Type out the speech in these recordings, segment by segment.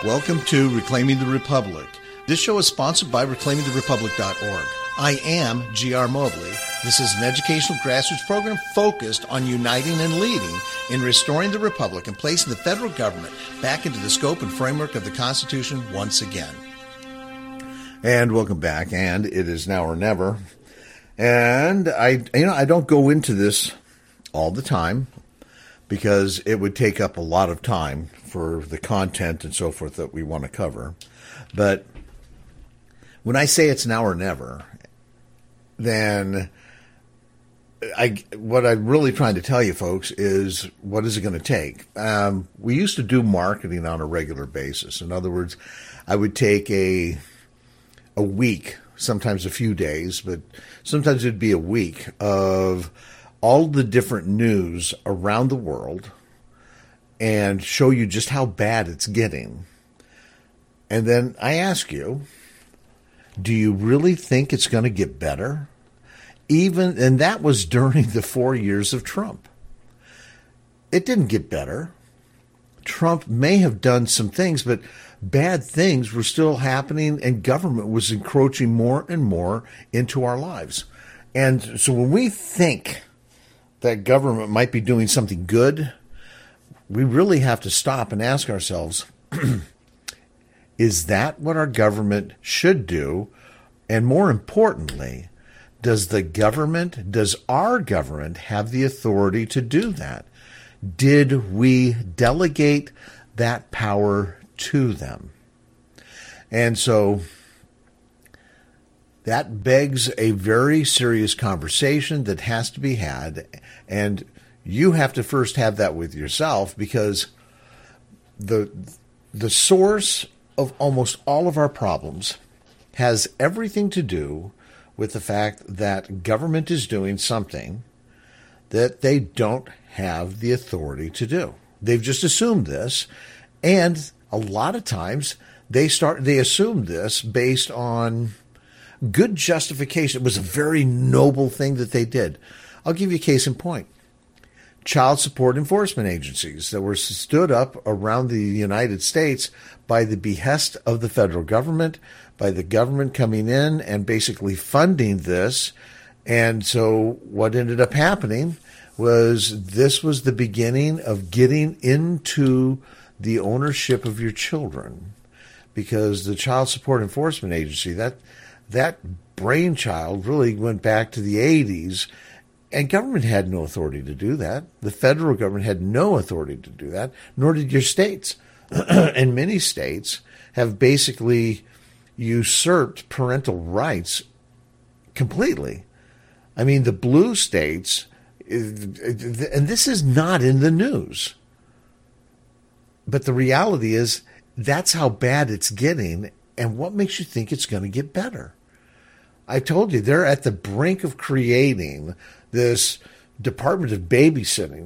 Welcome to Reclaiming the Republic. This show is sponsored by reclaimingtherepublic.org. I am G.R. Mobley. This is an educational grassroots program focused on uniting and leading in restoring the Republic and placing the federal government back into the scope and framework of the Constitution once again. And welcome back. And it is now or never. And I don't go into this all the time because it would take up a lot of time for the content and so forth that we want to cover. But when I say it's now or never, then what I'm really trying to tell you folks is, what is it going to take? We used to do marketing on a regular basis. In other words, I would take a week, sometimes a few days, but sometimes it'd be a week of all the different news around the world and show you just how bad it's getting. And then I ask you, do you really think it's going to get better? And that was during the 4 years of Trump. It didn't get better. Trump may have done some things, but bad things were still happening, and government was encroaching more and more into our lives. And so when we think that government might be doing something good, we really have to stop and ask ourselves, is that what our government should do? And more importantly, does our government have the authority to do that? Did we delegate that power to them? And so that begs a very serious conversation that has to be had. And you have to first have that with yourself, because the source of almost all of our problems has everything to do with the fact that government is doing something that they don't have the authority to do. They've just assumed this, and a lot of times they assume this based on good justification. It was a very noble thing that they did. I'll give you a case in point. Child support enforcement agencies that were stood up around the United States by the behest of the federal government, by the government coming in and basically funding this. And so what ended up happening was this was the beginning of getting into the ownership of your children, because the Child Support Enforcement Agency, that brainchild really went back to the 80s. And government had no authority to do that. The federal government had no authority to do that, nor did your states. And many states have basically usurped parental rights completely. I mean, the blue states, and this is not in the news, but the reality is that's how bad it's getting. And what makes you think it's going to get better? I told you, they're at the brink of creating this Department of Babysitting.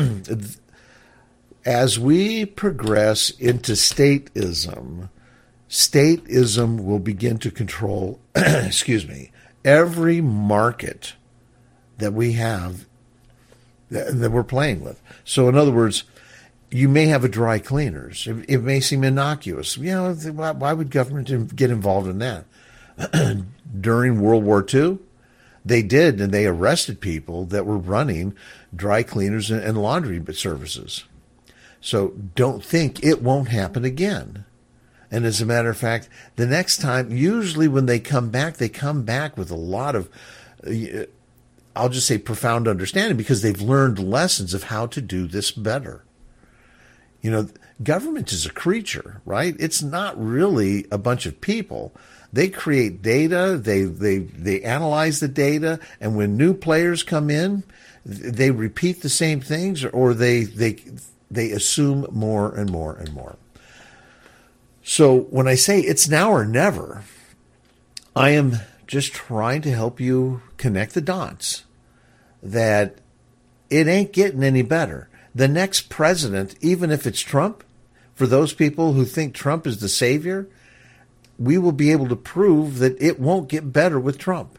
As we progress into statism will begin to control, every market that we have that we're playing with. So in other words, you may have a dry cleaners. It may seem innocuous. Why would government get involved in that? During World War II, they did, and they arrested people that were running dry cleaners and laundry services. So don't think it won't happen again. And as a matter of fact, the next time, usually when they come back with a lot of, I'll just say, profound understanding, because they've learned lessons of how to do this better. Government is a creature, right? It's not really a bunch of people. They create data, they analyze the data, and when new players come in, they repeat the same things, or they assume more and more and more. So when I say it's now or never, I am just trying to help you connect the dots that it ain't getting any better. The next president, even if it's Trump, for those people who think Trump is the savior, we will be able to prove that it won't get better with Trump.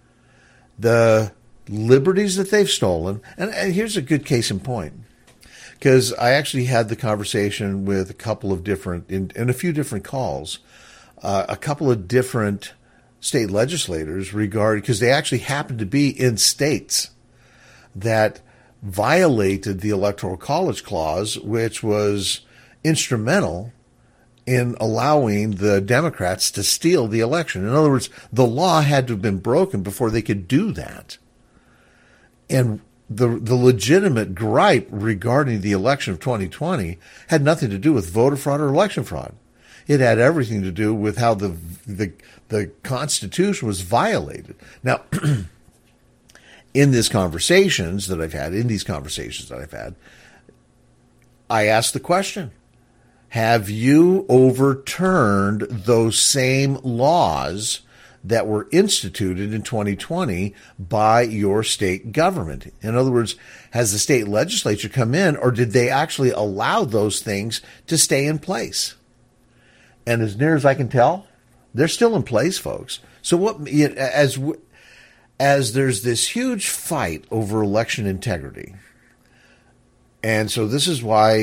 The liberties that they've stolen, and here's a good case in point. because I actually had the conversation with a couple of different, in a few different calls, a couple of different state legislators regarding, because they actually happened to be in states that violated the Electoral College Clause, which was instrumental in allowing the Democrats to steal the election. In other words, the law had to have been broken before they could do that. And the legitimate gripe regarding the election of 2020 had nothing to do with voter fraud or election fraud. It had everything to do with how the Constitution was violated. Now, in these conversations that I've had, I asked the question, have you overturned those same laws that were instituted in 2020 by your state government? In other words, has the state legislature come in, or did they actually allow those things to stay in place? And as near as I can tell, they're still in place, folks. So as there's this huge fight over election integrity, and so this is why,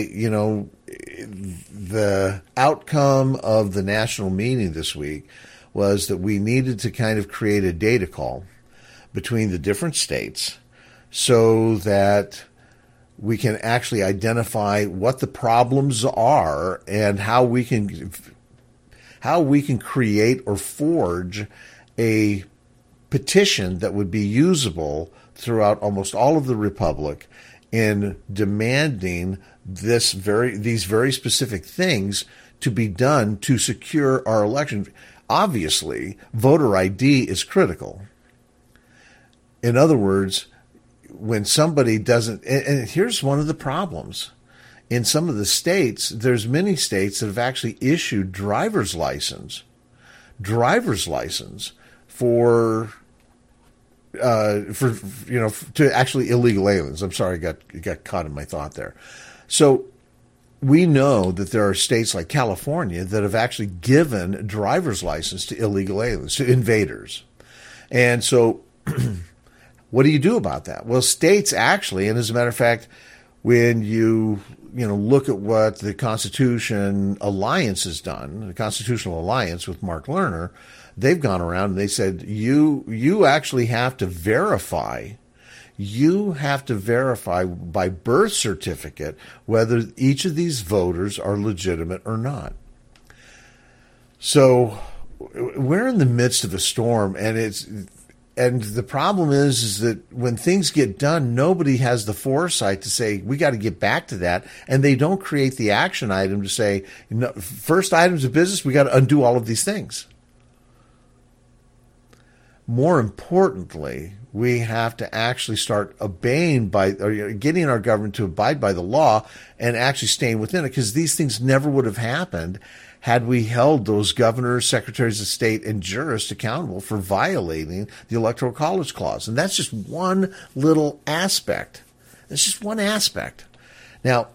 the outcome of the national meeting this week was that we needed to kind of create a data call between the different states so that we can actually identify what the problems are and how we can create or forge a petition that would be usable throughout almost all of the Republic in demanding these very specific things to be done to secure our election. Obviously, voter ID is critical. In other words, when somebody doesn't, and here's one of the problems. In some of the states, there's many states that have actually issued driver's license for to actually illegal aliens. I'm sorry, I got caught in my thought there. So we know that there are states like California that have actually given driver's license to illegal aliens, to invaders. And so what do you do about that? Well, states actually, and as a matter of fact, when you look at what the Constitution Alliance has done, the Constitutional Alliance with Mark Lerner, they've gone around and they said, you actually have to verify. You have to verify by birth certificate whether each of these voters are legitimate or not. So we're in the midst of a storm, and the problem is that when things get done, nobody has the foresight to say, we got to get back to that. And they don't create the action item to say, first items of business, we got to undo all of these things. More importantly, we have to actually start obeying getting our government to abide by the law and actually staying within it, because these things never would have happened had we held those governors, secretaries of state, and jurists accountable for violating the Electoral College Clause. And that's just one little aspect. That's just one aspect. Now,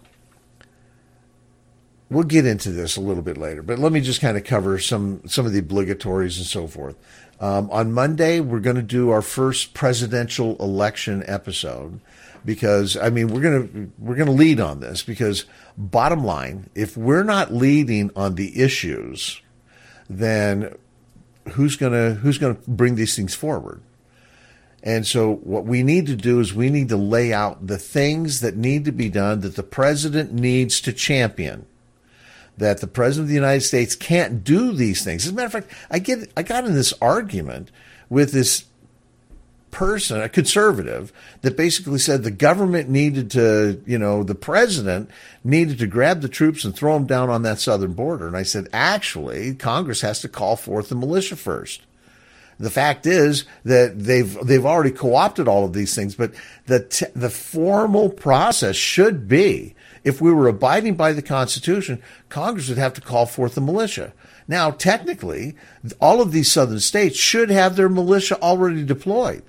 we'll get into this a little bit later, but let me just kind of cover some of the obligatories and so forth. On Monday, we're going to do our first presidential election episode because, we're going to lead on this because, bottom line, if we're not leading on the issues, then who's going to bring these things forward? And so what we need to do is we need to lay out the things that need to be done that the president needs to champion. That the president of the United States can't do these things. As a matter of fact, I got in this argument with this person, a conservative, that basically said the government needed to, the president needed to grab the troops and throw them down on that southern border. And I said, actually, Congress has to call forth the militia first. The fact is that they've already co-opted all of these things, but the formal process should be, if we were abiding by the Constitution, Congress would have to call forth the militia. Now, technically, all of these southern states should have their militia already deployed.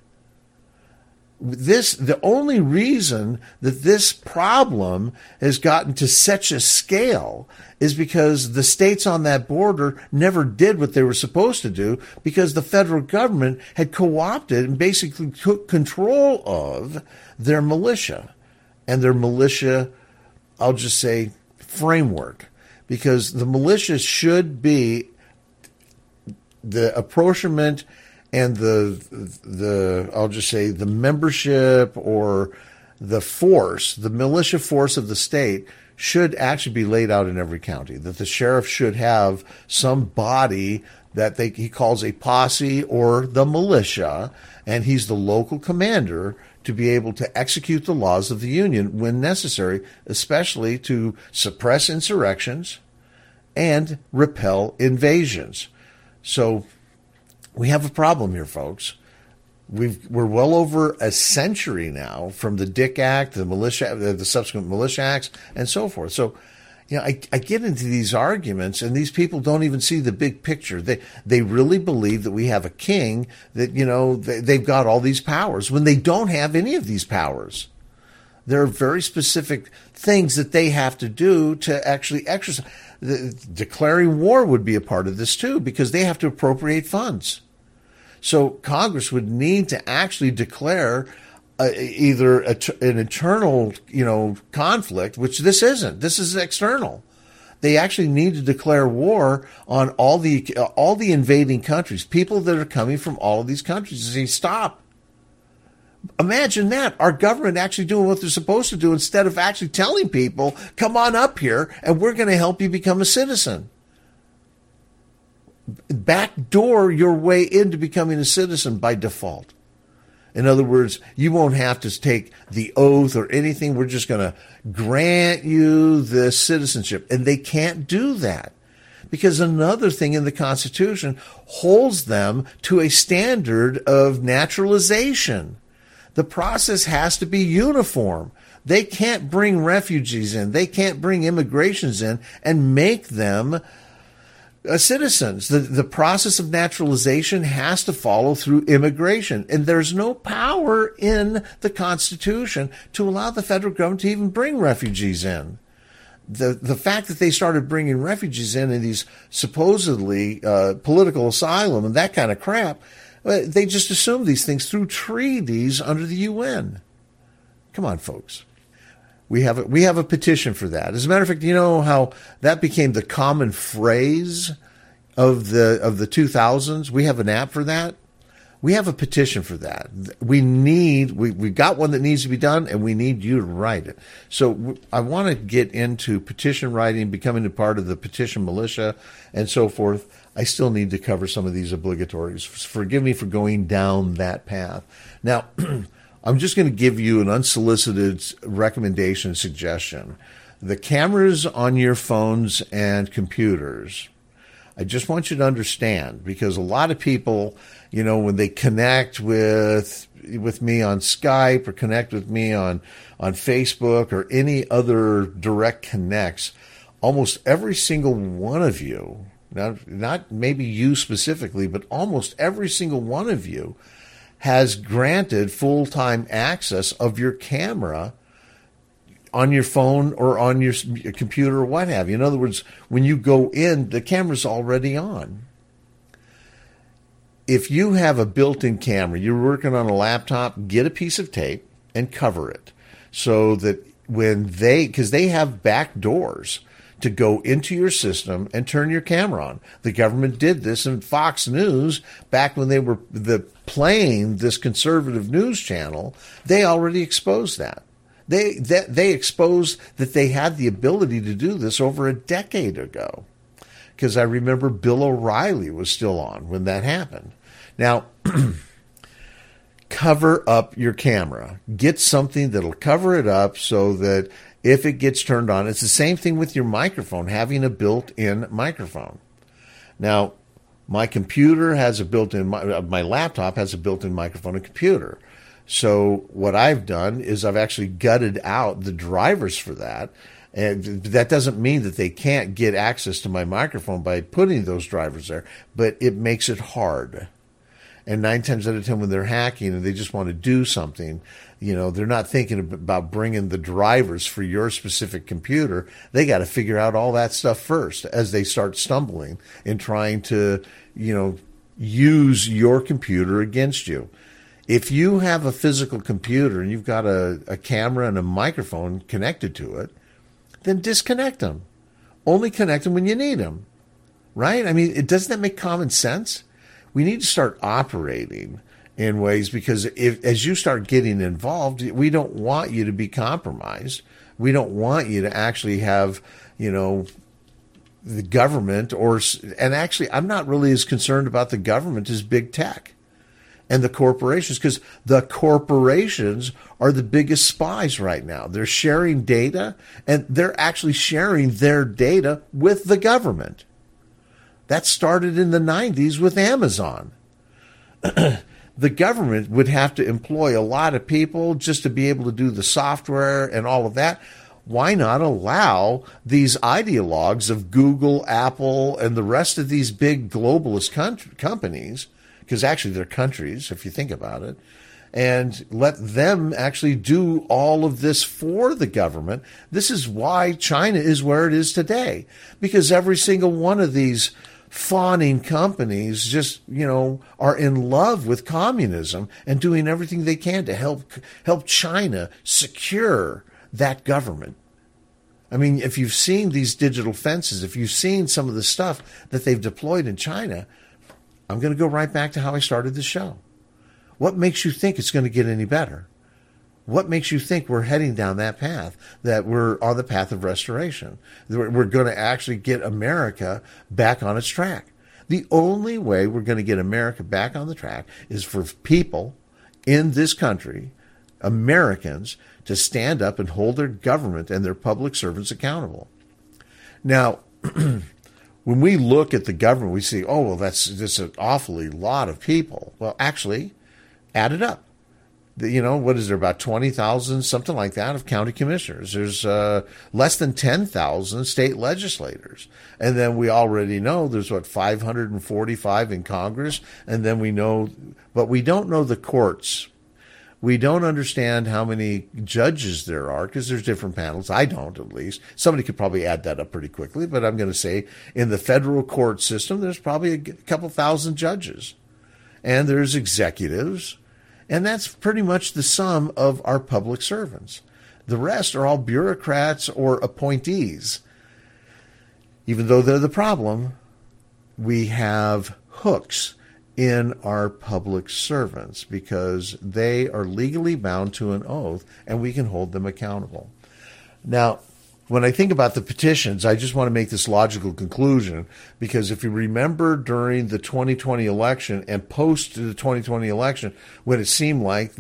The only reason that this problem has gotten to such a scale is because the states on that border never did what they were supposed to do, because the federal government had co-opted and basically took control of their militia. And their militia I'll just say, framework, because the militia should be the apportionment and the I'll just say the membership or the force, the militia force of the state should actually be laid out in every county, that the sheriff should have some body that he calls a posse or the militia, and he's the local commander to be able to execute the laws of the Union when necessary, especially to suppress insurrections and repel invasions. So we have a problem here, folks. We're well over a century now from the Dick Act, the subsequent militia acts, and so forth. So, I get into these arguments, and these people don't even see the big picture. They really believe that we have a king, that, they've got all these powers when they don't have any of these powers. There are very specific things that they have to do to actually exercise. Declaring war would be a part of this too, because they have to appropriate funds. So Congress would need to actually declare either an internal, conflict, which this isn't. This is external. They actually need to declare war on all the invading countries, people that are coming from all of these countries, and say, stop. Imagine that, our government actually doing what they're supposed to do instead of actually telling people, come on up here and we're going to help you become a citizen. Backdoor your way into becoming a citizen by default. In other words, you won't have to take the oath or anything. We're just going to grant you this citizenship. And they can't do that because another thing in the Constitution holds them to a standard of naturalization. The process has to be uniform. They can't bring refugees in. They can't bring immigrations in and make them citizens. The process of naturalization has to follow through immigration. And there's no power in the Constitution to allow the federal government to even bring refugees in. The fact that they started bringing refugees in these supposedly political asylum and that kind of crap, they just assumed these things through treaties under the UN. Come on, folks. We have a petition for that. As a matter of fact, you know how that became the common phrase of the 2000s? We have an app for that. We have a petition for that. We've got one that needs to be done, and we need you to write it. So I want to get into petition writing, becoming a part of the petition militia, and so forth. I still need to cover some of these obligatories. Forgive me for going down that path. Now, I'm just going to give you an unsolicited recommendation suggestion. The cameras on your phones and computers, I just want you to understand, because a lot of people, when they connect with me on Skype or connect with me on Facebook or any other direct connects, almost every single one of you, now, not maybe you specifically, but almost every single one of you has granted full-time access of your camera on your phone or on your computer or what have you. In other words, when you go in, the camera's already on. If you have a built-in camera, you're working on a laptop, get a piece of tape and cover it so that because they have back doors to go into your system and turn your camera on. The government did this in Fox News back when they were playing this conservative news channel. They already exposed that. They exposed that they had the ability to do this over a decade ago. Because I remember Bill O'Reilly was still on when that happened. Now, cover up your camera. Get something that'll cover it up so that if it gets turned on, it's the same thing with your microphone, having a built-in microphone. Now, my computer has a built-in, my laptop has a built-in microphone and computer. So what I've done is I've actually gutted out the drivers for that. And that doesn't mean that they can't get access to my microphone by putting those drivers there, but it makes it hard. And 9 times out of 10, when they're hacking and they just want to do something, they're not thinking about bringing the drivers for your specific computer. They got to figure out all that stuff first as they start stumbling in trying to, use your computer against you. If you have a physical computer and you've got a camera and a microphone connected to it, then disconnect them. Only connect them when you need them, right? I mean, doesn't that make common sense? We need to start operating in ways, because as you start getting involved, we don't want you to be compromised. We don't want you to actually have, the government and actually, I'm not really as concerned about the government as big tech and the corporations, because the corporations are the biggest spies right now. They're sharing data, and they're actually sharing their data with the government. That started in the 90s with Amazon. The government would have to employ a lot of people just to be able to do the software and all of that. Why not allow these ideologues of Google, Apple, and the rest of these big globalist companies, because actually they're countries, if you think about it, and let them actually do all of this for the government? This is why China is where it is today, because every single one of these fawning companies just, are in love with communism and doing everything they can to help China secure that government. I mean, if you've seen these digital fences, if you've seen some of the stuff that they've deployed in China, I'm going to go right back to how I started the show. What makes you think it's going to get any better? What makes you think we're heading down that path, that we're on the path of restoration? We're going to actually get America back on its track. The only way we're going to get America back on the track is for people in this country, Americans, to stand up and hold their government and their public servants accountable. Now, when we look at the government, we see, oh, well, that's an awfully lot of people. Well, actually, add it up. What is there, about 20,000, something like that, of county commissioners? There's less than 10,000 state legislators. And then we already know there's, 545 in Congress. And then we know, but we don't know the courts. We don't understand how many judges there are, because there's different panels. I don't, at least. Somebody could probably add that up pretty quickly, but I'm going to say in the federal court system, there's probably a couple thousand judges. And there's executives. And that's pretty much the sum of our public servants. The rest are all bureaucrats or appointees. Even though they're the problem, we have hooks in our public servants because they are legally bound to an oath, and we can hold them accountable. Now, when I think about the petitions, I just want to make this logical conclusion, because if you remember during the 2020 election and post the 2020 election, when it seemed like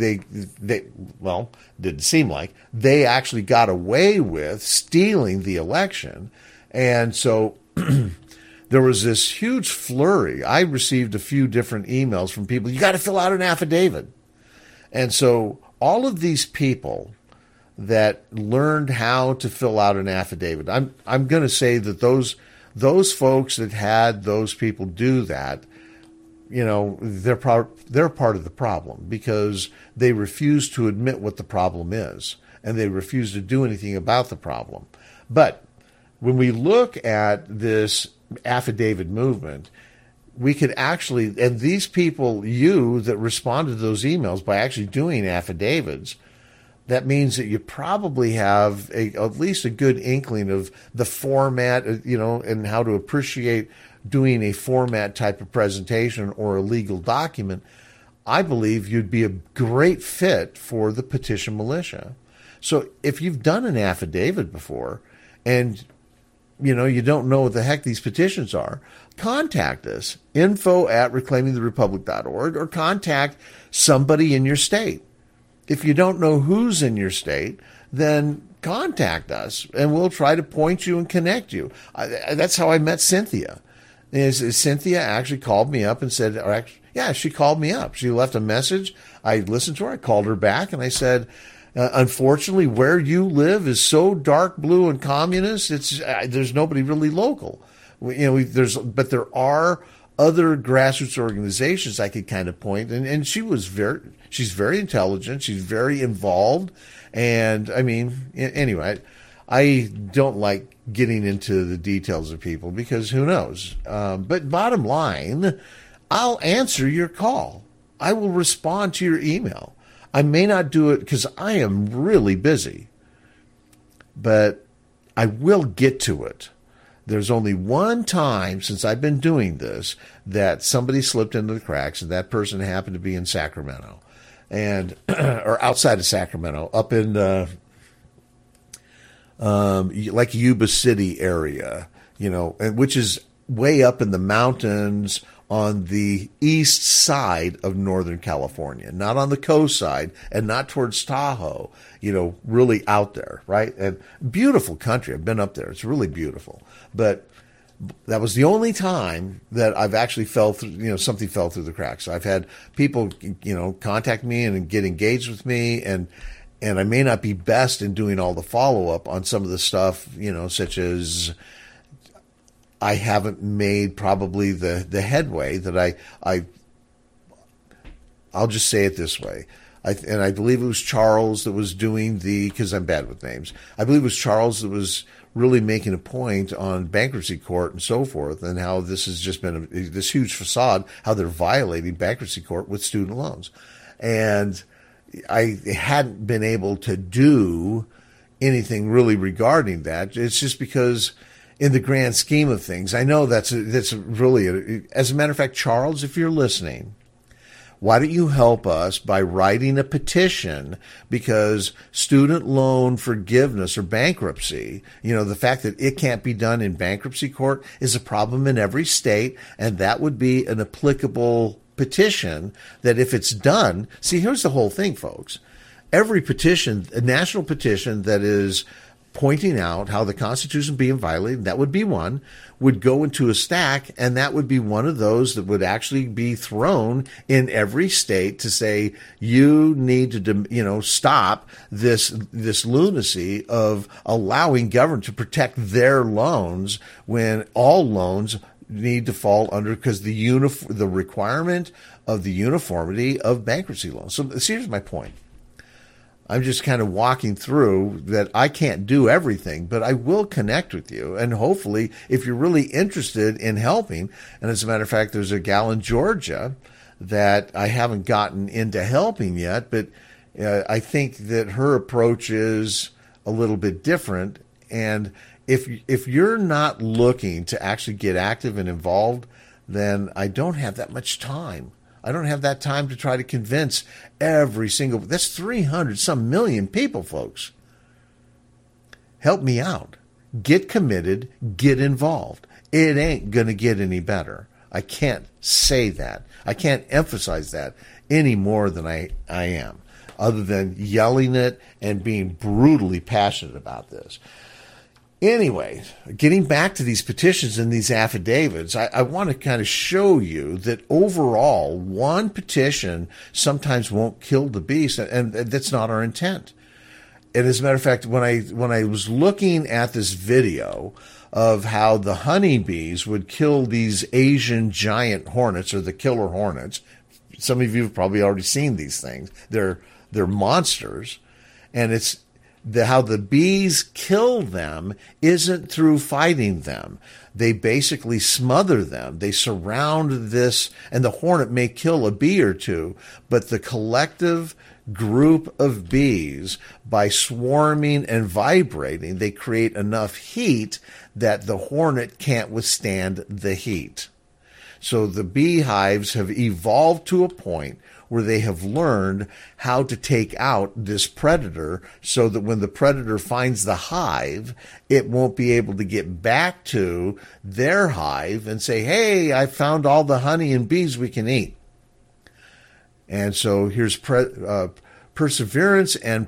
didn't seem like they actually got away with stealing the election. And so there was this huge flurry. I received a few different emails from people. You got to fill out an affidavit. And so all of these people that learned how to fill out an affidavit, I'm going to say that those folks that had those people do that, they're part of the problem, because they refuse to admit what the problem is, and they refuse to do anything about the problem. But when we look at this affidavit movement, we could actually, and these people, you that responded to those emails by actually doing affidavits, that means that you probably have at least a good inkling of the format, and how to appreciate doing a format type of presentation or a legal document. I believe you'd be a great fit for the petition militia. So if you've done an affidavit before and you don't know what the heck these petitions are, contact us, info@reclaimingtherepublic.org, or contact somebody in your state. If you don't know who's in your state, then contact us, and we'll try to point you and connect you. That's how I met Cynthia. Cynthia actually called me up and said, she called me up. She left a message. I listened to her. I called her back, and I said, unfortunately, where you live is so dark blue and communist. There's nobody really local. But there are other grassroots organizations I could kind of point, and she's very intelligent. She's very involved. And I mean, anyway, I don't like getting into the details of people because who knows? But bottom line, I'll answer your call. I will respond to your email. I may not do it because I am really busy, but I will get to it. There's only one time since I've been doing this that somebody slipped into the cracks, and that person happened to be in Sacramento, and or outside of Sacramento, up in like Yuba City area, and which is way up in the mountains on the east side of Northern California, not on the coast side and not towards Tahoe, really out there, right? And beautiful country. I've been up there. It's really beautiful. But that was the only time that I've actually fell through, something fell through the cracks. I've had people, contact me and get engaged with me, and I may not be best in doing all the follow-up on some of the stuff, such as I haven't made probably the headway that I'll just say it this way. And I believe it was Charles that was doing because I'm bad with names. I believe it was Charles that was really making a point on bankruptcy court and so forth, and how this has just been this huge facade, how they're violating bankruptcy court with student loans. And I hadn't been able to do anything really regarding that. It's just because in the grand scheme of things, I know that's really, as a matter of fact, Charles, if you're listening, why don't you help us by writing a petition? Because student loan forgiveness or bankruptcy, the fact that it can't be done in bankruptcy court is a problem in every state, and that would be an applicable petition that if it's done, see, here's the whole thing, folks. Every petition, a national petition that is pointing out how the Constitution being violated, that would be one, would go into a stack, and that would be one of those that would actually be thrown in every state to say, you need to, stop this lunacy of allowing government to protect their loans when all loans need to fall under, because the requirement of the uniformity of bankruptcy loans. So here's my point. I'm just kind of walking through that I can't do everything, but I will connect with you. And hopefully, if you're really interested in helping, and as a matter of fact, there's a gal in Georgia that I haven't gotten into helping yet, but I think that her approach is a little bit different. And if you're not looking to actually get active and involved, then I don't have that much time. I don't have that time to try to convince every single, that's 300 some million people, folks. Help me out. Get committed, get involved. It ain't going to get any better. I can't say that. I can't emphasize that any more than I am, other than yelling it and being brutally passionate about this. Anyway, getting back to these petitions and these affidavits, I want to kind of show you that overall, one petition sometimes won't kill the beast, and that's not our intent. And as a matter of fact, when I was looking at this video of how the honeybees would kill these Asian giant hornets, or the killer hornets, some of you have probably already seen these things. They're monsters, and it's how the bees kill them isn't through fighting them. They basically smother them. They surround this, and the hornet may kill a bee or two, but the collective group of bees, by swarming and vibrating, they create enough heat that the hornet can't withstand the heat. So the beehives have evolved to a point where they have learned how to take out this predator, so that when the predator finds the hive, it won't be able to get back to their hive and say, hey, I found all the honey and bees we can eat. And so here's perseverance and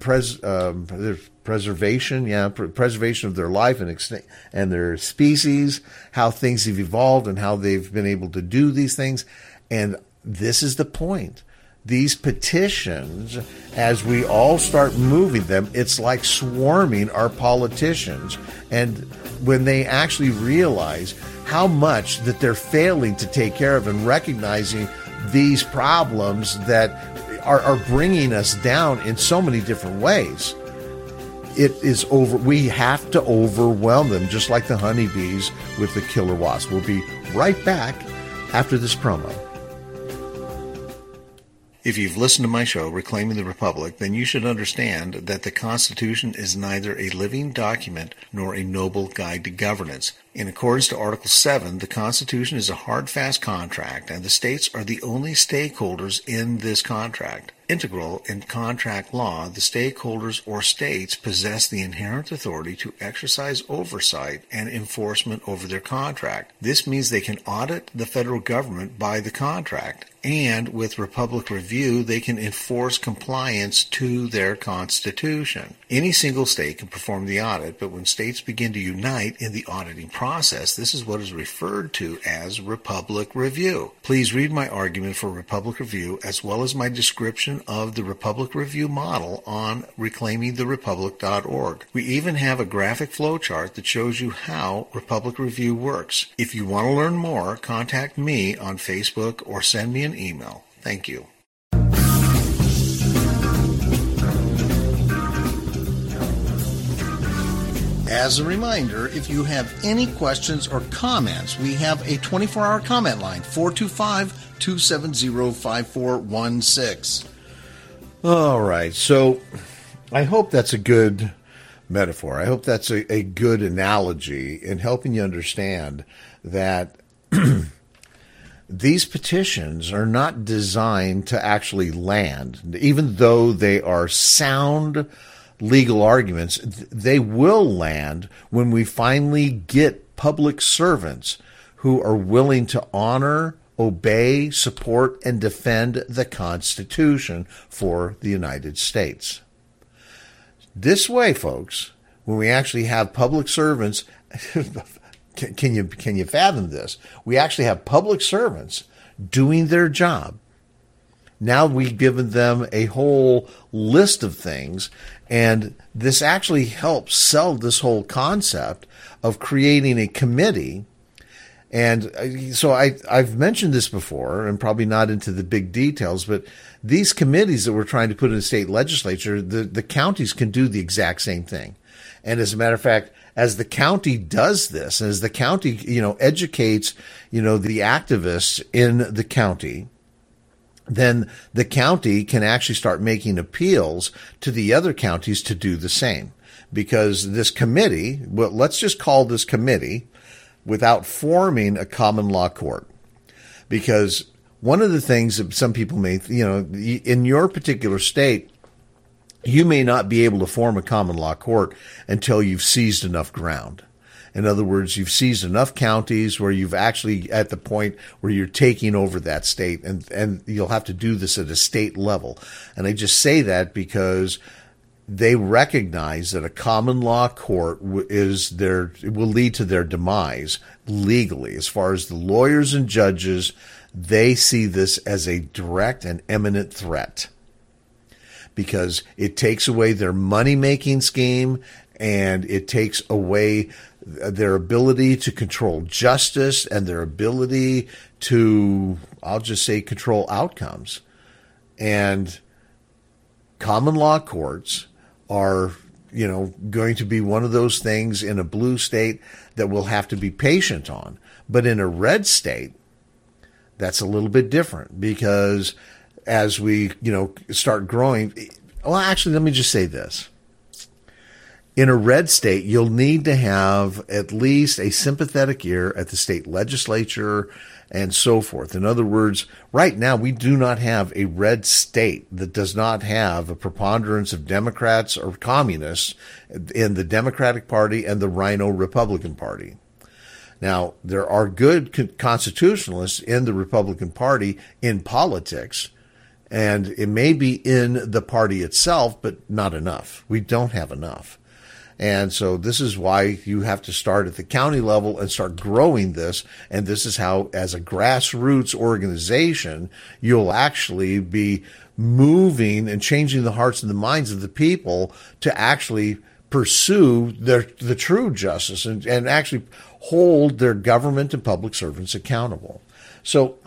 preservation, preservation of their life and their species, how things have evolved and how they've been able to do these things. And this is the point. These petitions, as we all start moving them, it's like swarming our politicians. And when they actually realize how much that they're failing to take care of and recognizing these problems that are bringing us down in so many different ways, it is over. We have to overwhelm them, just like the honeybees with the killer wasp. We'll be right back after this promo. If you've listened to my show, Reclaiming the Republic, then you should understand that the Constitution is neither a living document nor a noble guide to governance. In accordance to Article 7, the Constitution is a hard, fast contract, and the states are the only stakeholders in this contract. Integral in contract law, the stakeholders or states possess the inherent authority to exercise oversight and enforcement over their contract. This means they can audit the federal government by the contract, and with Republic Review, they can enforce compliance to their Constitution. Any single state can perform the audit, but when states begin to unite in the auditing process, this is what is referred to as Republic Review. Please read my argument for Republic Review as well as my description of the Republic Review model on reclaimingtherepublic.org. We even have a graphic flowchart that shows you how Republic Review works. If you want to learn more, contact me on Facebook or send me an email. Thank you. As a reminder, if you have any questions or comments, we have a 24-hour comment line, 425-270-5416. All right, so I hope that's a good metaphor. I hope that's a good analogy in helping you understand that these petitions are not designed to actually land. Even though they are sound legal arguments, they will land when we finally get public servants who are willing to honor, obey, support, and defend the Constitution for the United States. This way, folks, when we actually have public servants, can you fathom this? We actually have public servants doing their job. Now we've given them a whole list of things, and this actually helps sell this whole concept of creating a committee. And so I've mentioned this before, and probably not into the big details, but these committees that we're trying to put in the state legislature, the counties can do the exact same thing. And as a matter of fact, as the county does this, as the county, educates, the activists in the county, then the county can actually start making appeals to the other counties to do the same. Because this committee, well, let's just call this committee without forming a common law court. Because one of the things that some people may, in your particular state, you may not be able to form a common law court until you've seized enough ground. In other words, you've seized enough counties where you've actually at the point where you're taking over that state, and you'll have to do this at a state level. And I just say that because they recognize that a common law court will lead to their demise legally. As far as the lawyers and judges, they see this as a direct and imminent threat, because it takes away their money-making scheme, and it takes away their ability to control justice and their ability to, I'll just say, control outcomes. And common law courts are, going to be one of those things in a blue state that we'll have to be patient on. But in a red state, that's a little bit different, because as we, start growing, well, actually, let me just say this. In a red state, you'll need to have at least a sympathetic ear at the state legislature and so forth. In other words, right now, we do not have a red state that does not have a preponderance of Democrats or communists in the Democratic Party and the Rhino Republican Party. Now, there are good constitutionalists in the Republican Party in politics, and it may be in the party itself, but not enough. We don't have enough. And so this is why you have to start at the county level and start growing this. And this is how, as a grassroots organization, you'll actually be moving and changing the hearts and the minds of the people to actually pursue the true justice and actually hold their government and public servants accountable. So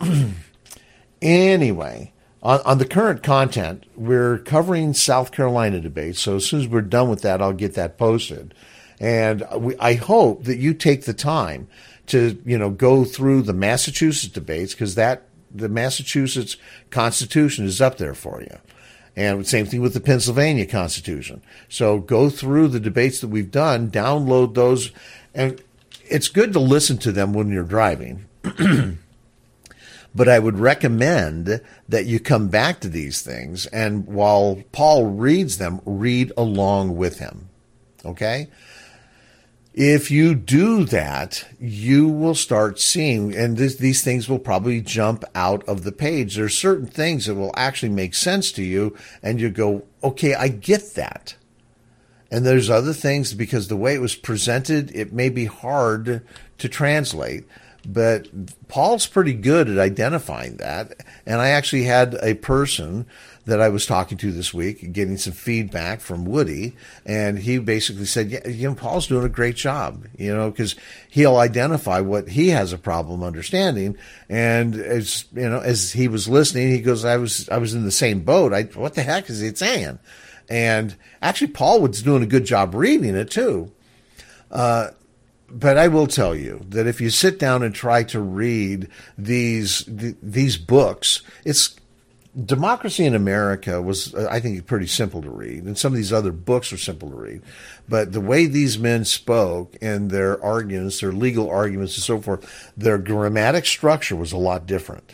anyway, on the current content, we're covering South Carolina debates. So as soon as we're done with that, I'll get that posted. And I hope that you take the time to, go through the Massachusetts debates, because that the Massachusetts Constitution is up there for you. And same thing with the Pennsylvania Constitution. So go through the debates that we've done, download those, and it's good to listen to them when you're driving. But I would recommend that you come back to these things, and while Paul reads them, read along with him. Okay? If you do that, you will start seeing, and these things will probably jump out of the page. There's certain things that will actually make sense to you, and you go, okay, I get that. And there's other things, because the way it was presented, it may be hard to translate. But Paul's pretty good at identifying that. And I actually had a person that I was talking to this week, getting some feedback from Woody, and he basically said, yeah, Paul's doing a great job, because he'll identify what he has a problem understanding. And as he was listening, he goes, I was in the same boat. What the heck is it saying? And actually, Paul was doing a good job reading it too. But I will tell you that if you sit down and try to read these books, it's Democracy in America was, I think, pretty simple to read, and some of these other books are simple to read. But the way these men spoke and their arguments, their legal arguments and so forth, their grammatic structure was a lot different.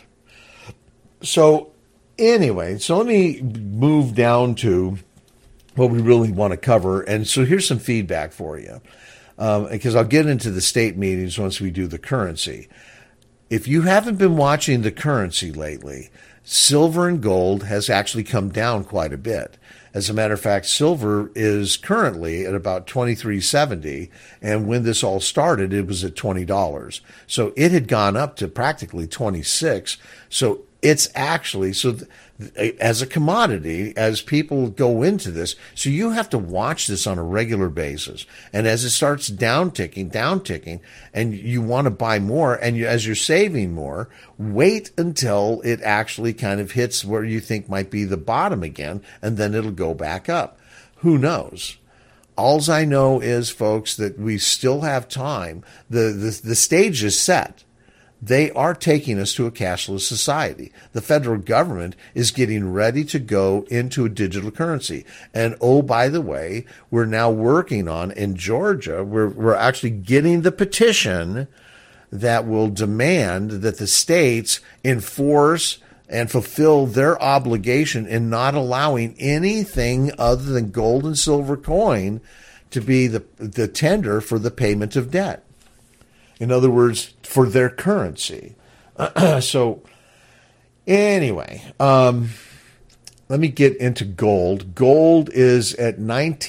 So anyway, let me move down to what we really want to cover. And so here's some feedback for you. Because I'll get into the state meetings once we do the currency. If you haven't been watching the currency lately, silver and gold has actually come down quite a bit. As a matter of fact, silver is currently at about $23.70, and when this all started, it was at $20. So it had gone up to practically $26. So it's actually, as a commodity, as people go into this, so you have to watch this on a regular basis. And as it starts down ticking, and you want to buy more, and as you're saving more, wait until it actually kind of hits where you think might be the bottom again, and then it'll go back up. Who knows? Alls I know is, folks, that we still have time. The stage is set. They are taking us to a cashless society. The federal government is getting ready to go into a digital currency. And oh, by the way, we're now working on, in Georgia, we're actually getting the petition that will demand that the states enforce and fulfill their obligation in not allowing anything other than gold and silver coin to be the tender for the payment of debt. In other words, for their currency. So anyway, let me get into gold. Gold is at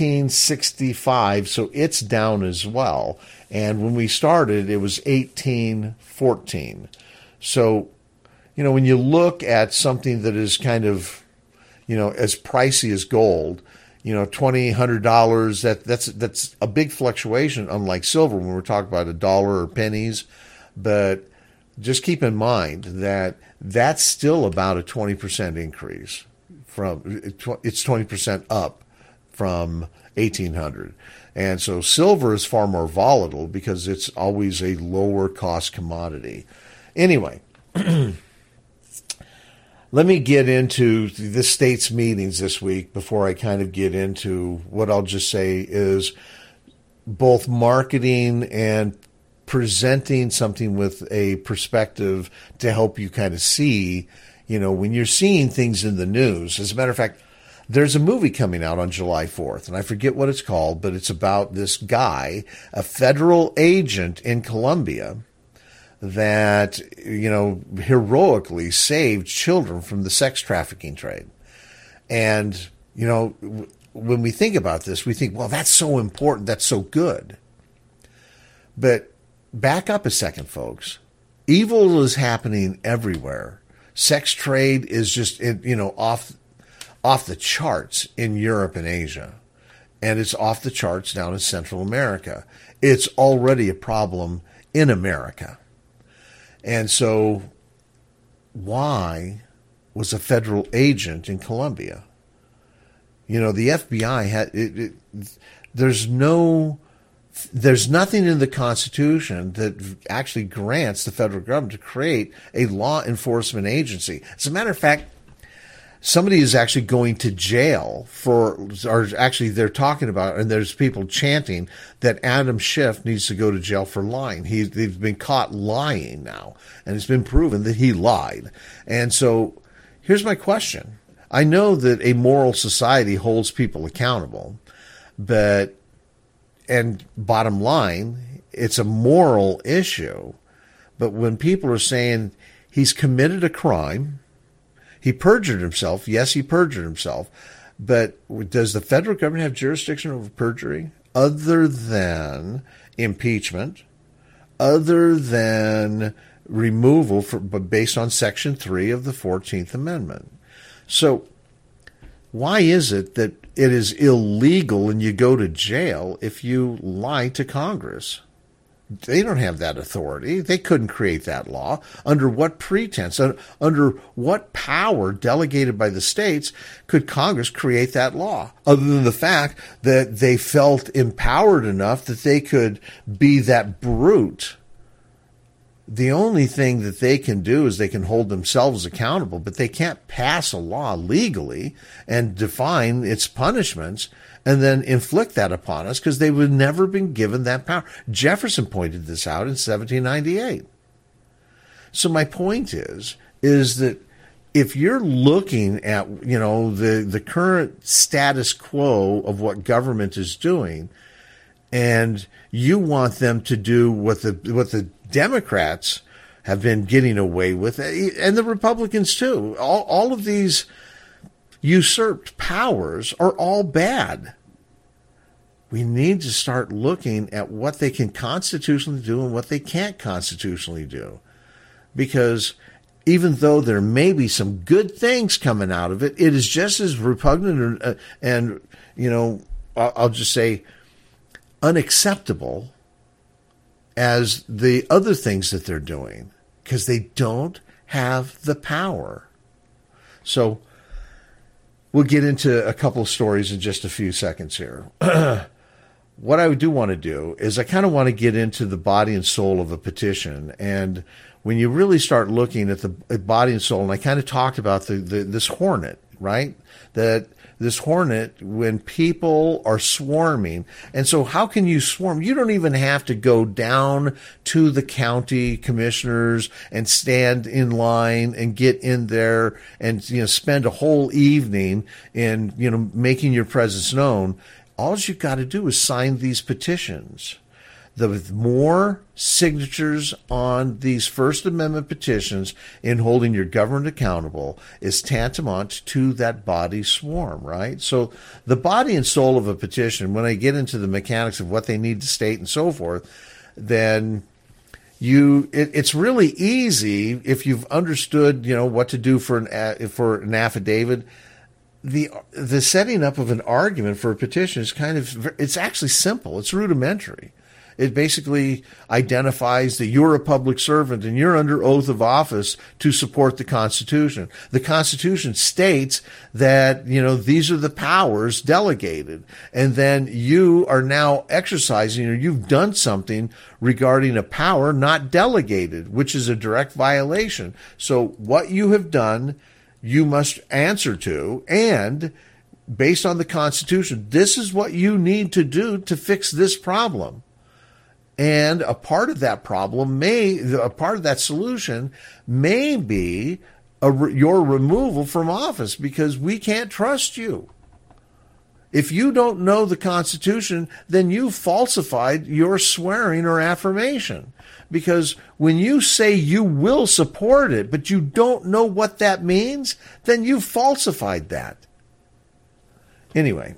1965, so it's down as well. And when we started, it was 1814. So, when you look at something that is kind of, as pricey as gold, $20, $100, that's a big fluctuation, unlike silver when we're talking about $1 or pennies. But just keep in mind that that's still about a 20% increase. It's 20% up from 1800. And so silver is far more volatile because it's always a lower cost commodity. Anyway, let me get into the state's meetings this week before I kind of get into what I'll just say is both marketing and presenting something with a perspective to help you kind of see, when you're seeing things in the news. As a matter of fact, there's a movie coming out on July 4th, and I forget what it's called, but it's about this guy, a federal agent in Colombia, that, heroically saved children from the sex trafficking trade. And, when we think about this, we think, well, that's so important. That's so good. But back up a second, folks. Evil is happening everywhere. Sex trade is just, off the charts in Europe and Asia. And it's off the charts down in Central America. It's already a problem in America. And so why was a federal agent in Colombia? The FBI there's no There's nothing in the Constitution that actually grants the federal government to create a law enforcement agency. As a matter of fact, somebody is actually going to jail or actually they're talking about, and there's people chanting that Adam Schiff needs to go to jail for lying. They've been caught lying now, and it's been proven that he lied. And so here's my question. I know that a moral society holds people accountable, and bottom line, it's a moral issue. But when people are saying he's committed a crime, he perjured himself. Yes, he perjured himself. But does the federal government have jurisdiction over perjury other than impeachment, other than removal based on Section 3 of the 14th Amendment? So why is it that it is illegal and you go to jail if you lie to Congress? They don't have that authority. They couldn't create that law. Under what pretense, under what power delegated by the states could Congress create that law? Other than the fact that they felt empowered enough that they could be that brute. The only thing that they can do is they can hold themselves accountable, but they can't pass a law legally and define its punishments and then inflict that upon us because they would never been given that power. Jefferson pointed this out in 1798. So my point is that if you're looking at, the current status quo of what government is doing, and you want them to do what the Democrats have been getting away with, and the Republicans too, all of these usurped powers are all bad. We need to start looking at what they can constitutionally do and what they can't constitutionally do. Because even though there may be some good things coming out of it, it is just as repugnant and I'll just say unacceptable as the other things that they're doing because they don't have the power. So we'll get into a couple of stories in just a few seconds here. What I do want to do is I kind of want to get into the body and soul of a petition. And when you really start looking at the body and soul, and I kind of talked about this hornet, right? That this hornet, when people are swarming. And so how can you swarm? You don't even have to go down to the county commissioners and stand in line and get in there and, spend a whole evening in, making your presence known. All you've got to do is sign these petitions. The more signatures on these First Amendment petitions in holding your government accountable is tantamount to that body swarm, right? So the body and soul of a petition, when I get into the mechanics of what they need to state and so forth, then it's really easy if you've understood, what to do for an affidavit. The setting up of an argument for a petition is it's actually simple. It's rudimentary. It basically identifies that you're a public servant and you're under oath of office to support the Constitution. The Constitution states that, these are the powers delegated. And then you are now exercising, or you've done something regarding a power not delegated, which is a direct violation. So what you have done, you must answer to, and based on the Constitution, this is what you need to do to fix this problem. And a part of that problem a part of that solution may be your removal from office because we can't trust you. If you don't know the Constitution, then you falsified your swearing or affirmation. Because when you say you will support it, but you don't know what that means, then you falsified that. Anyway,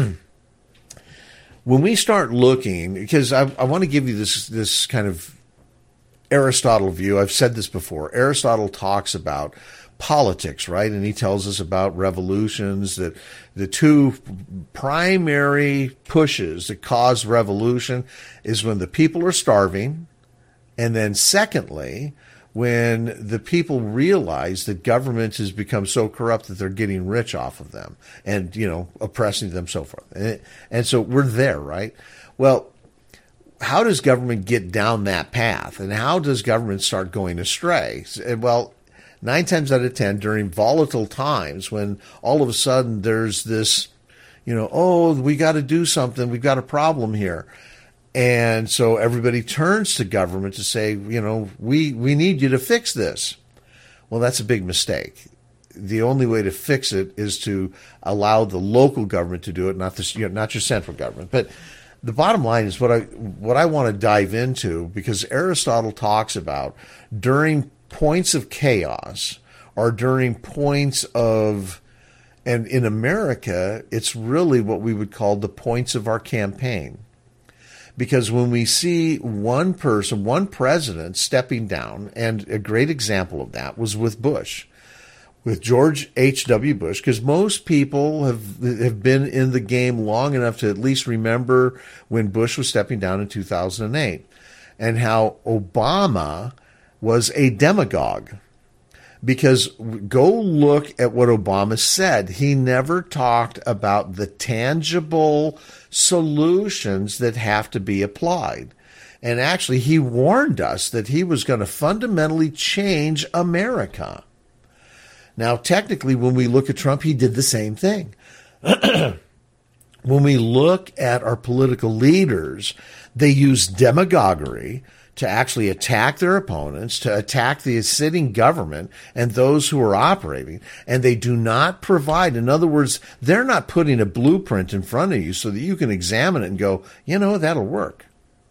when we start looking, because I want to give you this kind of Aristotle view. I've said this before. Aristotle talks about politics, right? And he tells us about revolutions, that the two primary pushes that cause revolution is when the people are starving, and then secondly, when the people realize that government has become so corrupt that they're getting rich off of them and, oppressing them, so forth. And so we're there, right? Well, how does government get down that path? And how does government start going astray? Well, 9 times out of 10 during volatile times when all of a sudden there's this, oh, we got to do something. We've got a problem here. And so everybody turns to government to say, we need you to fix this. Well, that's a big mistake. The only way to fix it is to allow the local government to do it, not your central government. But the bottom line is what I want to dive into, because Aristotle talks about during points of chaos or during points of, and in America, it's really what we would call the points of our campaign. Because when we see one person, one president stepping down, and a great example of that was with Bush, with George H.W. Bush, because most people have been in the game long enough to at least remember when Bush was stepping down in 2008 and how Obama was a demagogue. Because go look at what Obama said. He never talked about the tangible solutions that have to be applied. And actually, he warned us that he was going to fundamentally change America. Now, technically, when we look at Trump, he did the same thing. When we look at our political leaders, they use demagoguery to actually attack their opponents, to attack the sitting government and those who are operating. And they do not provide, in other words, they're not putting a blueprint in front of you so that you can examine it and go, that'll work.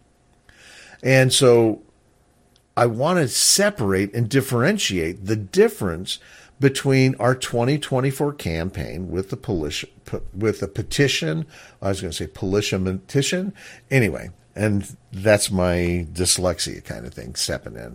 And so I want to separate and differentiate the difference between our 2024 campaign with the petition. I was going to say petition. Anyway, and that's my dyslexia kind of thing stepping in.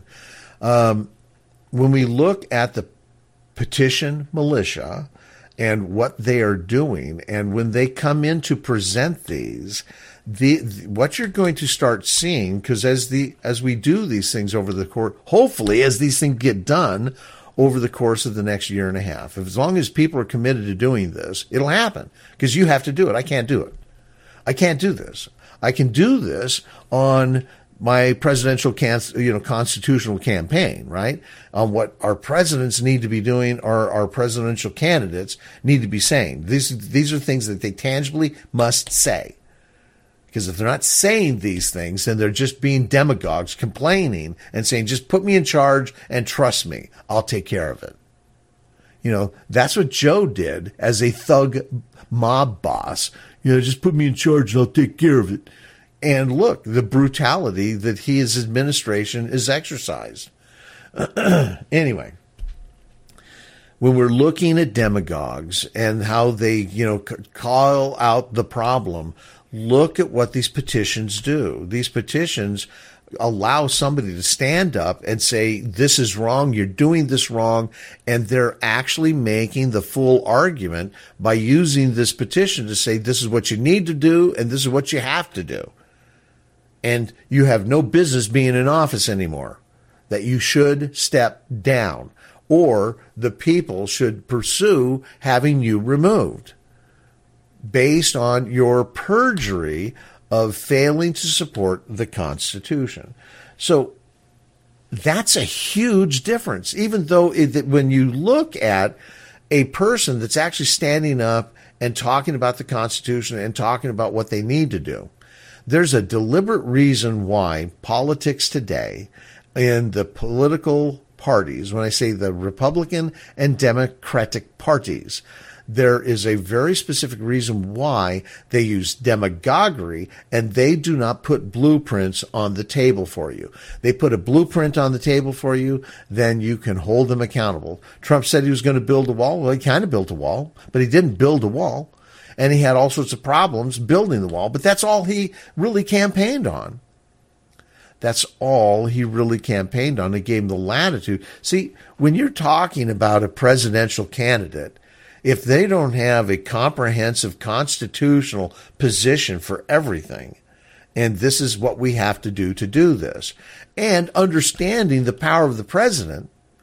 When we look at the petition militia and what they are doing, and when they come in to present these, what you're going to start seeing, because as we do these things over the course, hopefully as these things get done over the course of the next year and a half, as long as people are committed to doing this, it'll happen, because you have to do it. I can't do it. I can't do this. I can do this on my presidential constitutional campaign, right? On what our presidents need to be doing, or our presidential candidates need to be saying. These are things that they tangibly must say. Because if they're not saying these things, then they're just being demagogues, complaining and saying, just put me in charge and trust me, I'll take care of it. That's what Joe did as a thug mob boss. Just put me in charge and I'll take care of it. And look, the brutality that his administration is exercised. Anyway, when we're looking at demagogues and how they, call out the problem, look at what these petitions do. These petitions allow somebody to stand up and say, this is wrong, you're doing this wrong, and they're actually making the full argument by using this petition to say, this is what you need to do, and this is what you have to do. And you have no business being in office anymore, that you should step down, or the people should pursue having you removed based on your perjury of failing to support the Constitution. So that's a huge difference, even though when you look at a person that's actually standing up and talking about the Constitution and talking about what they need to do, there's a deliberate reason why politics today in the political parties, when I say the Republican and Democratic parties, there is a very specific reason why they use demagoguery, and they do not put blueprints on the table for you. They put a blueprint on the table for you, then you can hold them accountable. Trump said he was going to build a wall. Well, he kind of built a wall, but he didn't build a wall. And he had all sorts of problems building the wall, but that's all he really campaigned on. That's all he really campaigned on. It gave him the latitude. See, when you're talking about a presidential candidate, if they don't have a comprehensive constitutional position for everything, and this is what we have to do this, and understanding the power of the president,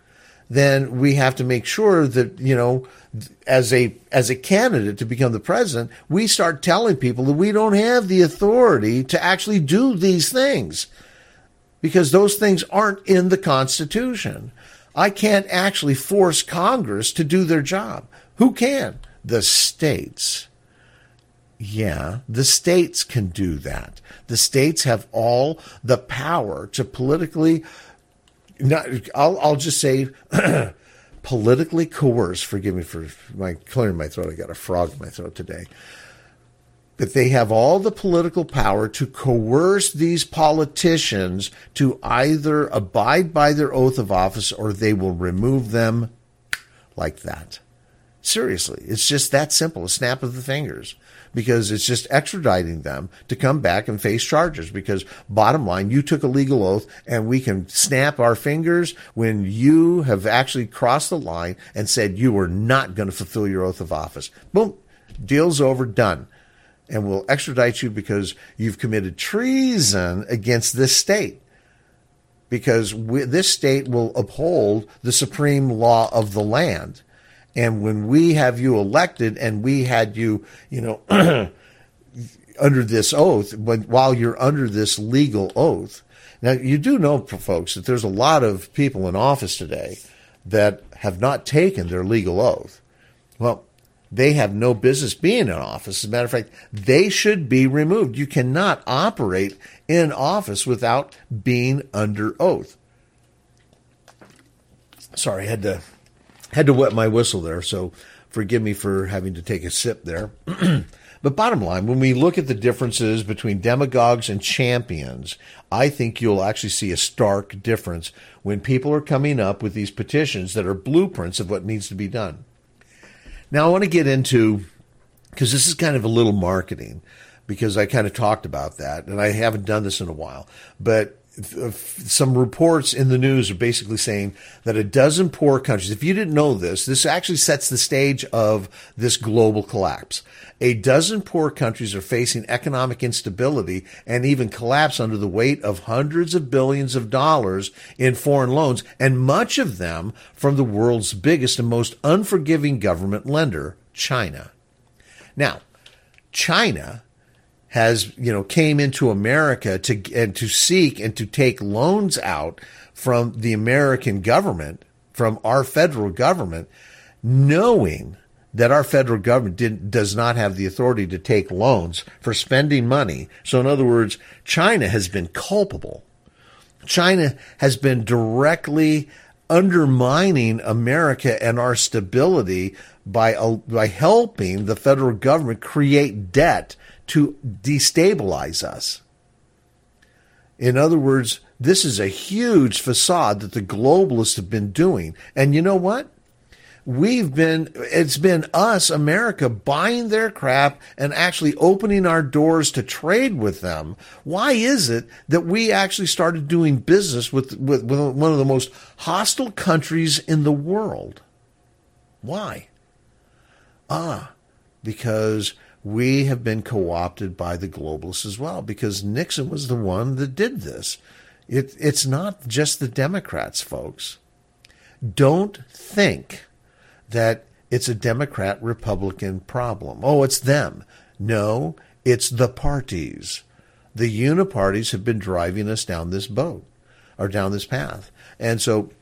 then we have to make sure that, as a candidate to become the president, we start telling people that we don't have the authority to actually do these things because those things aren't in the Constitution. I can't actually force Congress to do their job. Who can? The states. Yeah, the states can do that. The states have all the power to politically, I'll just say, politically coerce. Forgive me for clearing my throat. I got a frog in my throat today. But they have all the political power to coerce these politicians to either abide by their oath of office or they will remove them like that. Seriously, it's just that simple, a snap of the fingers, because it's just extraditing them to come back and face charges. Because bottom line, you took a legal oath and we can snap our fingers when you have actually crossed the line and said you were not going to fulfill your oath of office. Boom, deal's over, done. And we'll extradite you because you've committed treason against this state. Because this state will uphold the supreme law of the land. And when we have you elected and we had you, under this oath, while you're under this legal oath. Now, you do know, folks, that there's a lot of people in office today that have not taken their legal oath. Well, they have no business being in office. As a matter of fact, they should be removed. You cannot operate in office without being under oath. Sorry, I had to wet my whistle there, so forgive me for having to take a sip there. But bottom line, when we look at the differences between demagogues and champions, I think you'll actually see a stark difference when people are coming up with these petitions that are blueprints of what needs to be done. Now, I want to get into, because this is kind of a little marketing, because I kind of talked about that, and I haven't done this in a while, but some reports in the news are basically saying that a dozen poor countries, if you didn't know this, this actually sets the stage of this global collapse. A dozen poor countries are facing economic instability and even collapse under the weight of hundreds of billions of dollars in foreign loans, and much of them from the world's biggest and most unforgiving government lender, China. Now, China has, came into America to seek and to take loans out from the American government, from our federal government, knowing that our federal government does not have the authority to take loans for spending money. So in other words, China has been culpable. China has been directly undermining America and our stability by helping the federal government create debt to destabilize us. In other words, this is a huge facade that the globalists have been doing. And you know what? It's been us, America, buying their crap and actually opening our doors to trade with them. Why is it that we actually started doing business with one of the most hostile countries in the world? Why? Because we have been co-opted by the globalists as well, because Nixon was the one that did this. It's not just the Democrats, folks. Don't think that it's a Democrat-Republican problem. Oh, it's them. No, it's the parties. The uniparties have been driving us down this boat, or down this path. And so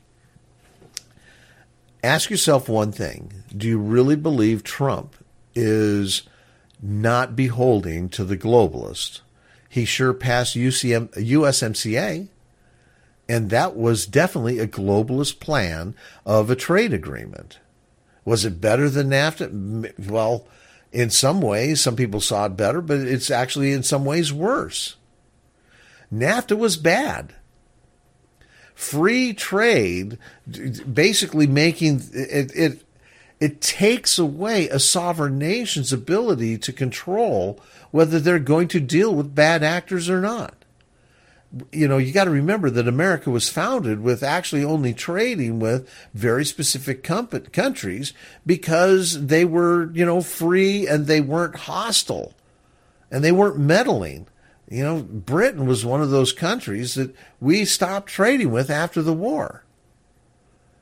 ask yourself one thing. Do you really believe Trump is not beholding to the globalists? He sure passed USMCA, and that was definitely a globalist plan of a trade agreement. Was it better than NAFTA? Well, in some ways, some people saw it better, but it's actually in some ways worse. NAFTA was bad. Free trade, basically making it takes away a sovereign nation's ability to control whether they're going to deal with bad actors or not. You got to remember that America was founded with actually only trading with very specific countries because they were, free and they weren't hostile and they weren't meddling. Britain was one of those countries that we stopped trading with after the war.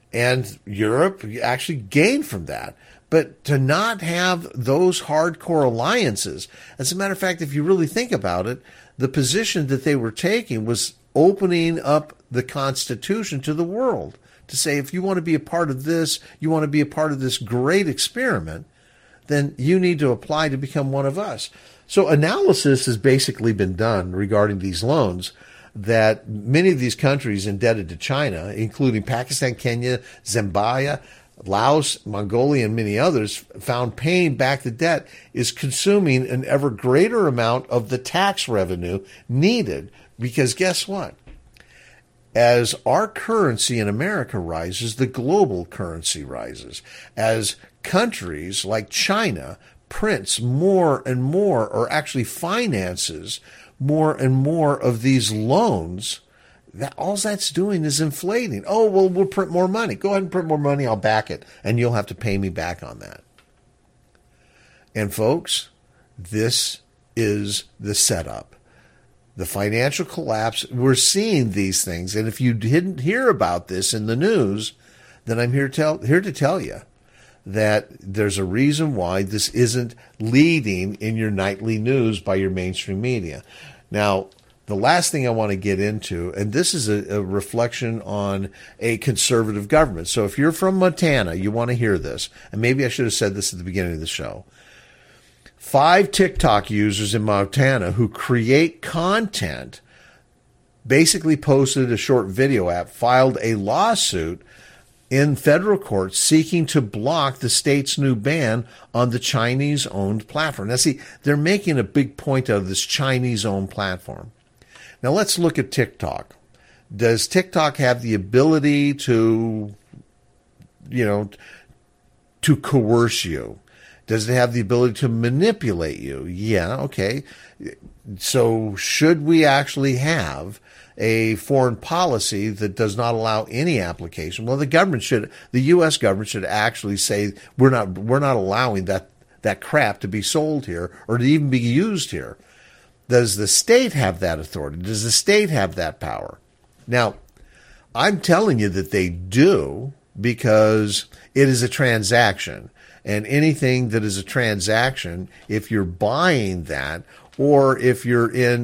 And Europe actually gained from that. But to not have those hardcore alliances, as a matter of fact, if you really think about it, the position that they were taking was opening up the Constitution to the world to say, if you want to be a part of this, you want to be a part of this great experiment, then you need to apply to become one of us. So analysis has basically been done regarding these loans that many of these countries indebted to China, including Pakistan, Kenya, Zimbabwe, Laos, Mongolia, and many others, found paying back the debt is consuming an ever greater amount of the tax revenue needed. Because guess what? As our currency in America rises, the global currency rises. As countries like China prints more and more, or actually finances more and more of these loans, that all that's doing is inflating. Oh, well, we'll print more money. Go ahead and print more money. I'll back it. And you'll have to pay me back on that. And folks, this is the setup. The financial collapse. We're seeing these things. And if you didn't hear about this in the news, then I'm here to tell you that there's a reason why this isn't leading in your nightly news by your mainstream media. Now, the last thing I want to get into, and this is a reflection on a conservative government. So if you're from Montana, you want to hear this, and maybe I should have said this at the beginning of the show. 5 TikTok users in Montana who create content basically posted a short video app, filed a lawsuit in federal court seeking to block the state's new ban on the Chinese-owned platform. Now, see, they're making a big point of this Chinese-owned platform. Now, let's look at TikTok. Does TikTok have the ability to coerce you? Does it have the ability to manipulate you? Yeah, okay. So should we actually have a foreign policy that does not allow any application? Well, the U.S. government should actually say we're not allowing that crap to be sold here or to even be used here. Does the state have that authority? Does the state have that power? Now, I'm telling you that they do, because it is a transaction. And anything that is a transaction, if you're buying that, or if you're in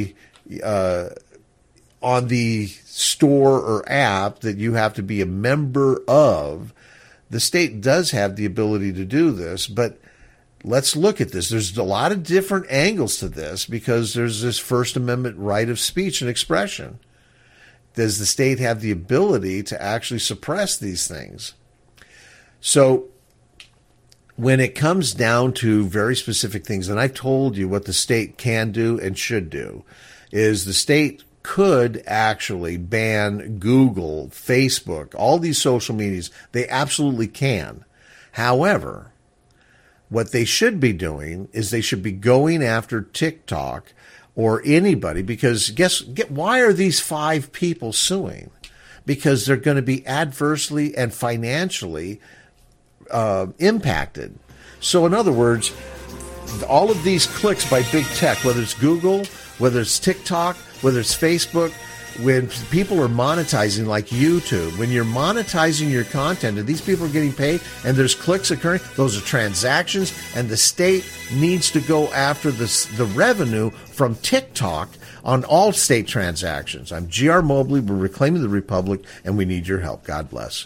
on the store or app that you have to be a member of, the state does have the ability to do this. But let's look at this. There's a lot of different angles to this, because there's this First Amendment right of speech and expression. Does the state have the ability to actually suppress these things? So when it comes down to very specific things, and I've told you what the state can do and should do, is the state could actually ban Google, Facebook, all these social medias. They absolutely can. However, what they should be doing is they should be going after TikTok or anybody, because why are these 5 people suing? Because they're going to be adversely and financially impacted. So in other words, all of these clicks by big tech, whether it's Google, whether it's TikTok, whether it's Facebook, when people are monetizing like YouTube, when you're monetizing your content and these people are getting paid and there's clicks occurring, those are transactions, and the state needs to go after the revenue from TikTok on all state transactions. I'm G.R. Mobley. We're reclaiming the Republic, and we need your help. God bless.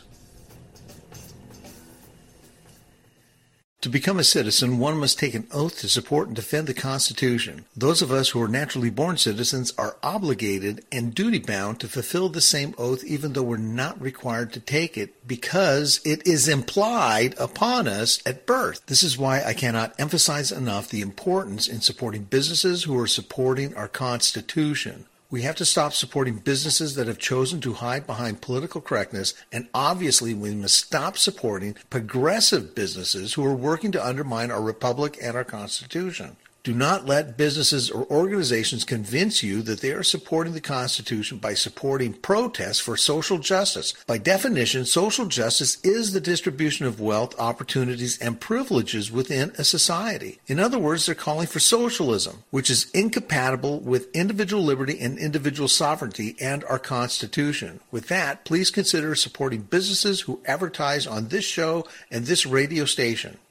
To become a citizen, one must take an oath to support and defend the Constitution. Those of us who are naturally born citizens are obligated and duty-bound to fulfill the same oath, even though we're not required to take it, because it is implied upon us at birth. This is why I cannot emphasize enough the importance in supporting businesses who are supporting our Constitution. We have to stop supporting businesses that have chosen to hide behind political correctness, and obviously we must stop supporting progressive businesses who are working to undermine our republic and our Constitution. Do not let businesses or organizations convince you that they are supporting the Constitution by supporting protests for social justice. By definition, social justice is the distribution of wealth, opportunities, and privileges within a society. In other words, they're calling for socialism, which is incompatible with individual liberty and individual sovereignty and our Constitution. With that, please consider supporting businesses who advertise on this show and this radio station.